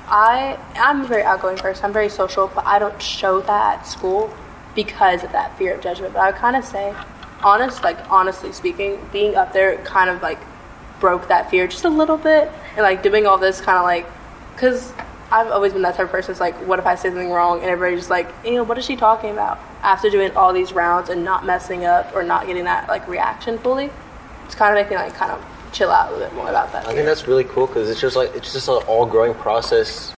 I'm a very outgoing person. I'm very social, but I don't show that at school because of that fear of judgment. But I would kind of say, honestly speaking, being up there kind of like broke that fear just a little bit, and like doing all this kind of like, because I've always been that type of person. It's like, what if I say something wrong, and everybody's just like, what is she talking about? After doing all these rounds and not messing up or not getting that like reaction fully, it's kind of making me like kind of chill out a little bit more about that. I think that's really cool because it's just an all growing process